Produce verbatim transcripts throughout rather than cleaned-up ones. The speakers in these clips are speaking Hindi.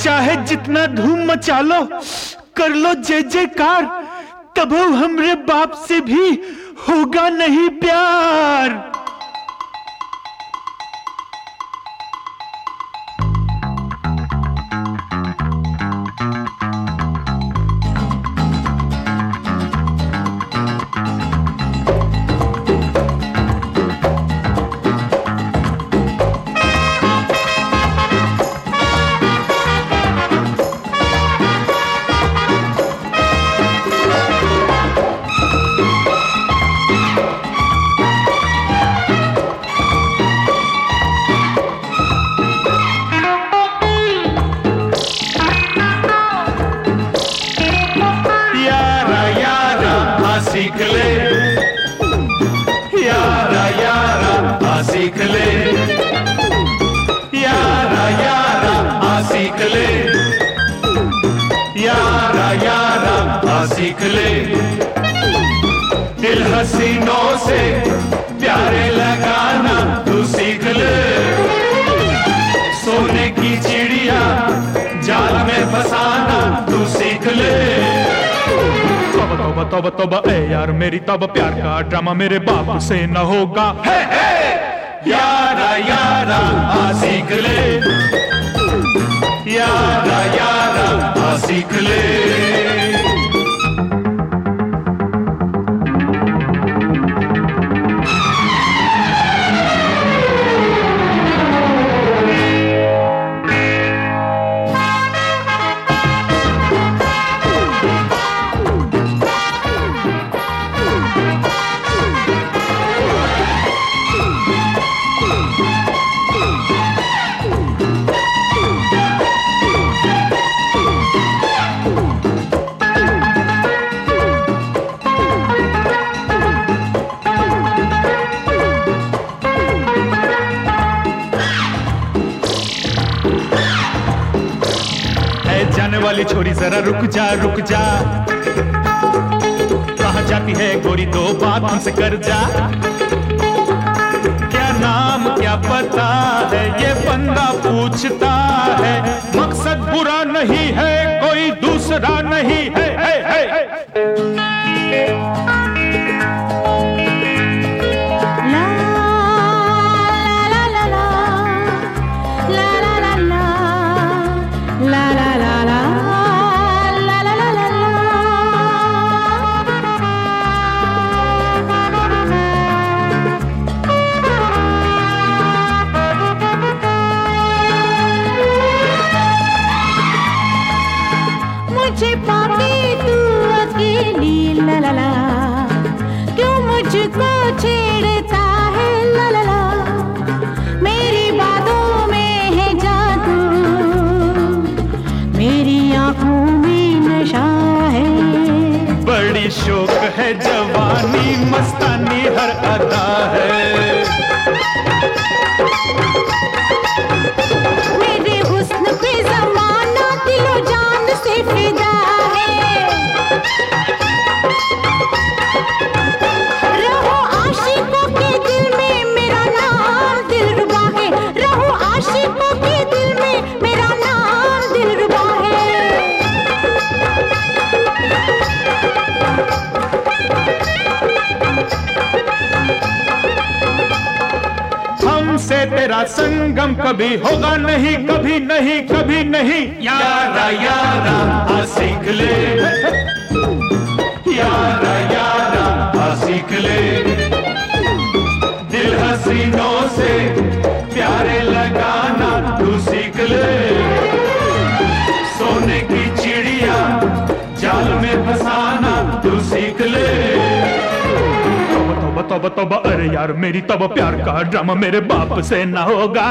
चाहे जितना धूम मचा लो, कर लो जय जयकार, तब हमरे बाप से भी होगा नहीं प्यार। सीख ले यारा यारा आ सीख ले यारा यारा आ सीख ले यारा यारा आ सीख ले। दिल हसीनों से प्यारे लगाना तू सीख ले। सोने की चिड़िया जाल में फंसाना तू सीख ले। तोबा तोबा तोबा तोबा ए यार मेरी तब प्यार का ड्रामा मेरे बाप से न होगा। हे हे यारा यारा आ सीख ले यारा यारा आ सीख ले। जाने वाली छोरी जरा रुक जा रुक जा, कहाँ जाती है गोरी दो बात हमसे कर जा। क्या नाम क्या पता है ये बंदा पूछता है, मकसद बुरा नहीं है कोई दूसरा नहीं है, है, है, है। मुझे पाके तू अकेली ला ला ला, क्यों मुझको छेड़ता है ला ला ला। मेरी बातों में है जादू, मेरी आंखों में नशा है। बड़ी शौक है जवानी मस्तानी हर अदा है। मेरे हुस्न पे ज़माना दिलो जान से फिदा है। रहो आशिकों के दिल में मेरा नाम दिलरुबा है। रहो आशिकों के दिल में मेरा नाम दिलरुबा है। हमसे तेरा संगम कभी होगा नहीं, कभी नहीं, कभी नहीं। यारा यारा आ सीख ले यारा यारा आ सीख ले। दिल हसीनों से प्यारे लगाना तू सीख ले। सोने की चिड़िया जाल में फंसाना तू सीख ले। तोबा तोबा तोबा अरे यार मेरी तब प्यार का ड्रामा मेरे बाप से न होगा।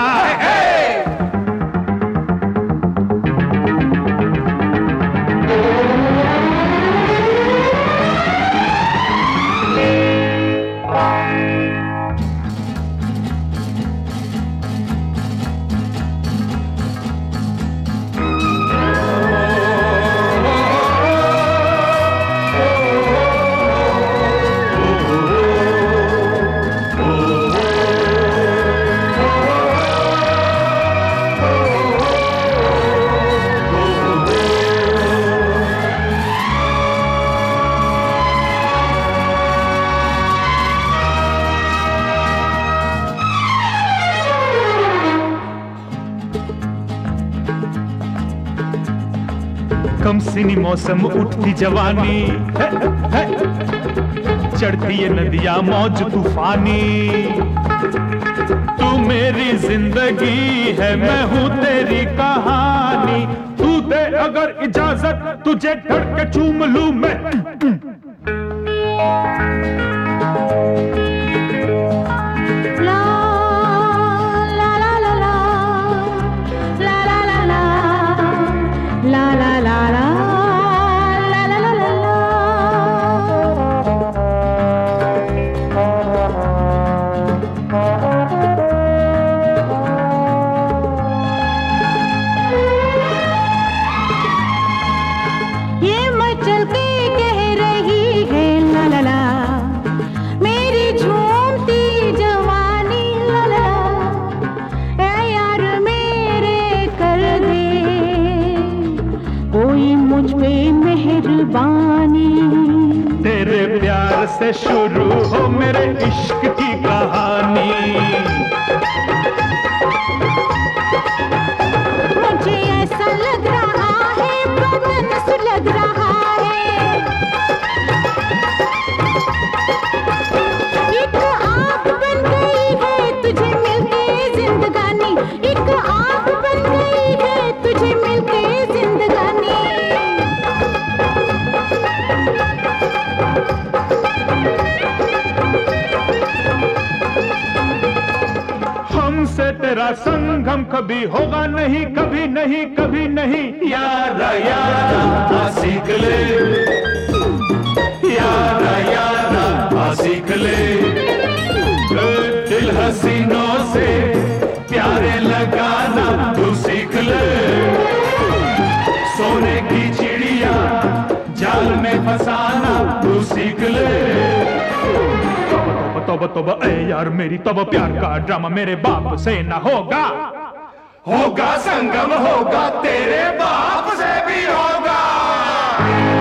हमसिनी मौसम उठती जवानी है, है। चढ़ती ये नदियां मौज तूफानी। तू मेरी जिंदगी है, मैं हूँ तेरी कहानी। तू दे अगर इजाजत, तुझे धड़ के चूम लूं मैं। तेरे प्यार से शुरू हो मेरे इश्क की कहानी। मुझे ऐसा लग रहा है बदन सुलग रहा है। एक आँख बन गई है तुझे मिलके जिंदगानी। एक आँख बन गई है तुझे मिलके जिंदगानी। हमसे तेरा संगम कभी होगा नहीं, कभी नहीं, कभी नहीं। यारा यारा सीख ले, यारा यारा सीख ले। दिल हसीनों से प्यारे लगाना तू सीख ले। सोने की चिड़िया जाल में फंसाना तू सीख ले। तब तब ए यार मेरी तब प्यार का ड्रामा मेरे बाप से ना होगा। होगा संगम होगा तेरे बाप से भी होगा।